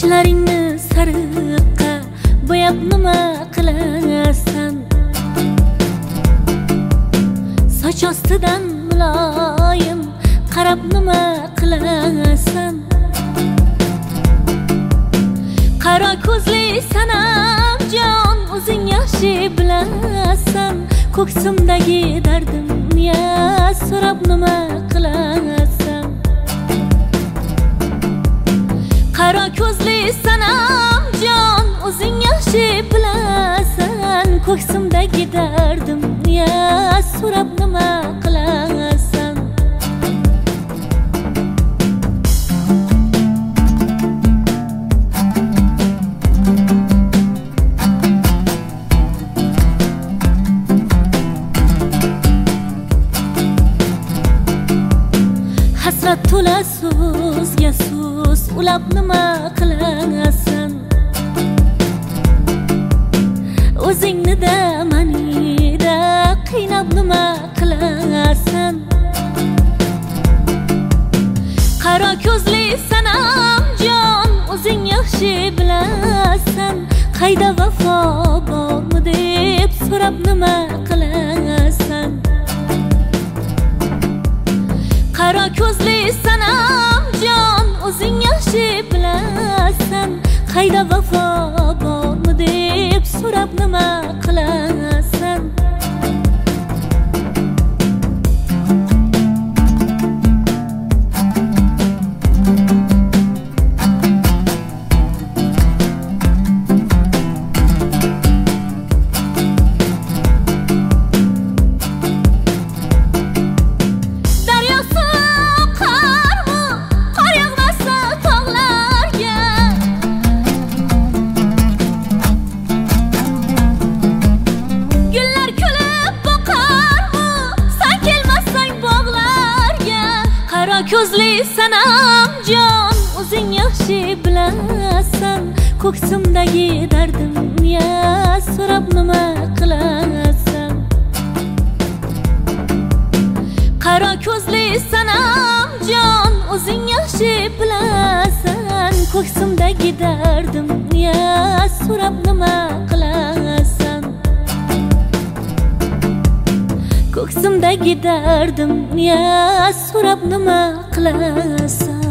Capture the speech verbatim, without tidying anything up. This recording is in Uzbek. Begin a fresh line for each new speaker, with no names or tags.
sochlaringni sariqqa bo'yab nima qilasan? Soch ostidan muloyim qarab nima qilasan? Qara ko'zli sanamjon, o'zing yaxshi bilasan. Ko'ksimdagi dardimni so'rab nima qilasan? Qara ko'zli sanamjon, o'zing yaxshi bilasan. Ko'ksimdagi dardimni so'rab nima qilasan? Hasrat to'la so'zga so'z ulab nima qilasan? O'zingni da manida qiynab nima qilasan? Qara ko'zli sanamjon, o'zing yaxshi bilasan. Qayda vafo bormi deb so'rab nima qilasan? Qara ko'zli sanamjon, o'zing yaxshi bilasan. Qayda vafo bormi deb so'rab nima qilasan? Ko'zli sanamjon, o'zing yaxshi bilasan. Ko'ksimdagi dardimni so'rab nima qilasan? Qara ko'zli sanamjon, o'zing yaxshi bilasan. Ko'ksimdagi dardimni so'rab nima qilasan? Ko'ksimdagi dardimni so'rab nima qilasan?